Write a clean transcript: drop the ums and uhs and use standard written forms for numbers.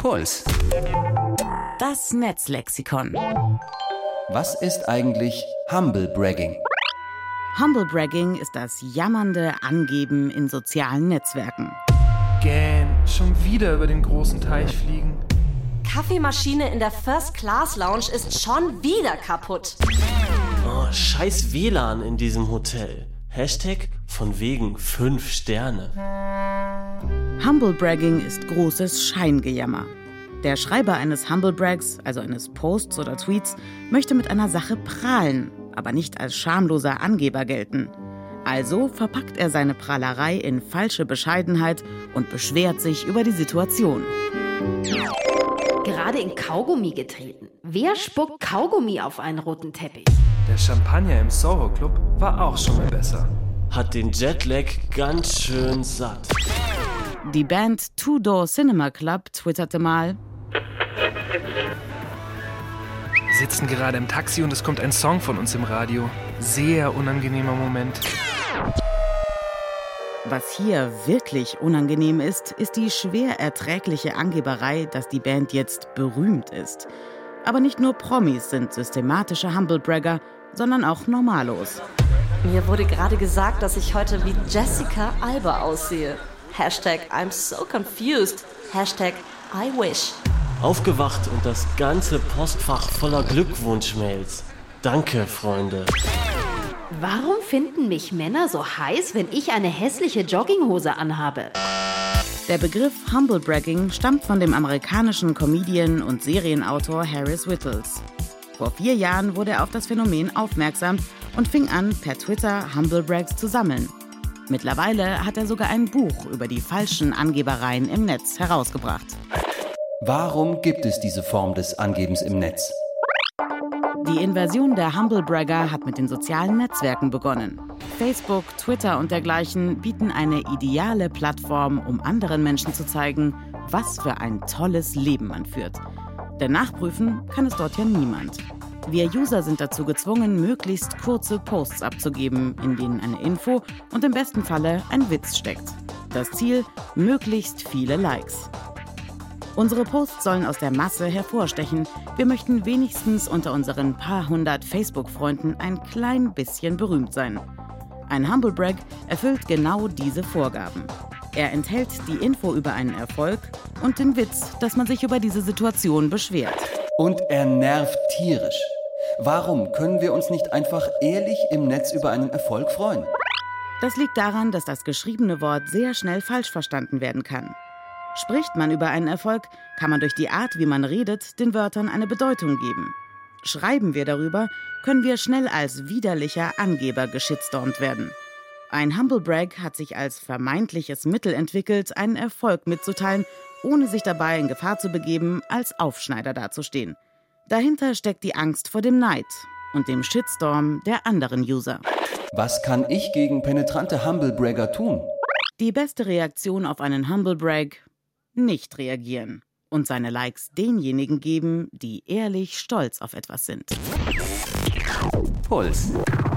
Puls. Das Netzlexikon. Was ist eigentlich Humble Bragging? Humble Bragging ist das jammernde Angeben in sozialen Netzwerken. Gähn, schon wieder über den großen Teich fliegen. Kaffeemaschine in der First Class Lounge ist schon wieder kaputt. Oh, scheiß WLAN in diesem Hotel. Hashtag von wegen 5 Sterne. Humble Bragging ist großes Scheingejammer. Der Schreiber eines Humble Brags, also eines Posts oder Tweets, möchte mit einer Sache prahlen, aber nicht als schamloser Angeber gelten. Also verpackt er seine Prahlerei in falsche Bescheidenheit und beschwert sich über die Situation. Gerade in Kaugummi getreten. Wer spuckt Kaugummi auf einen roten Teppich? Der Champagner im Soho Club war auch schon mal besser. Hat den Jetlag ganz schön satt. Die Band Two Door Cinema Club twitterte mal: Wir sitzen gerade im Taxi und es kommt ein Song von uns im Radio. Sehr unangenehmer Moment. Was hier wirklich unangenehm ist die schwer erträgliche Angeberei, dass die Band jetzt berühmt ist. Aber nicht nur Promis sind systematische Humblebragger, sondern auch Normalos. Mir wurde gerade gesagt, dass ich heute wie Jessica Alba aussehe. Hashtag I'm so confused. Hashtag I wish. Aufgewacht und das ganze Postfach voller Glückwunschmails. Danke, Freunde. Warum finden mich Männer so heiß, wenn ich eine hässliche Jogginghose anhabe? Der Begriff Humblebragging stammt von dem amerikanischen Comedian und Serienautor Harris Whittles. Vor 4 Jahren wurde er auf das Phänomen aufmerksam und fing an, per Twitter Humblebrags zu sammeln. Mittlerweile hat er sogar ein Buch über die falschen Angebereien im Netz herausgebracht. Warum gibt es diese Form des Angebens im Netz? Die Invasion der Humblebragger hat mit den sozialen Netzwerken begonnen. Facebook, Twitter und dergleichen bieten eine ideale Plattform, um anderen Menschen zu zeigen, was für ein tolles Leben man führt. Denn nachprüfen kann es dort ja niemand. Wir User sind dazu gezwungen, möglichst kurze Posts abzugeben, in denen eine Info und im besten Falle ein Witz steckt. Das Ziel: möglichst viele Likes. Unsere Posts sollen aus der Masse hervorstechen. Wir möchten wenigstens unter unseren paar hundert Facebook-Freunden ein klein bisschen berühmt sein. Ein Humblebrag erfüllt genau diese Vorgaben. Er enthält die Info über einen Erfolg und den Witz, dass man sich über diese Situation beschwert. Und er nervt tierisch. Warum können wir uns nicht einfach ehrlich im Netz über einen Erfolg freuen? Das liegt daran, dass das geschriebene Wort sehr schnell falsch verstanden werden kann. Spricht man über einen Erfolg, kann man durch die Art, wie man redet, den Wörtern eine Bedeutung geben. Schreiben wir darüber, können wir schnell als widerlicher Angeber geschitstormt werden. Ein Humblebrag hat sich als vermeintliches Mittel entwickelt, einen Erfolg mitzuteilen, ohne sich dabei in Gefahr zu begeben, als Aufschneider dazustehen. Dahinter steckt die Angst vor dem Neid und dem Shitstorm der anderen User. Was kann ich gegen penetrante Humblebragger tun? Die beste Reaktion auf einen Humblebrag: nicht reagieren und seine Likes denjenigen geben, die ehrlich stolz auf etwas sind. Puls.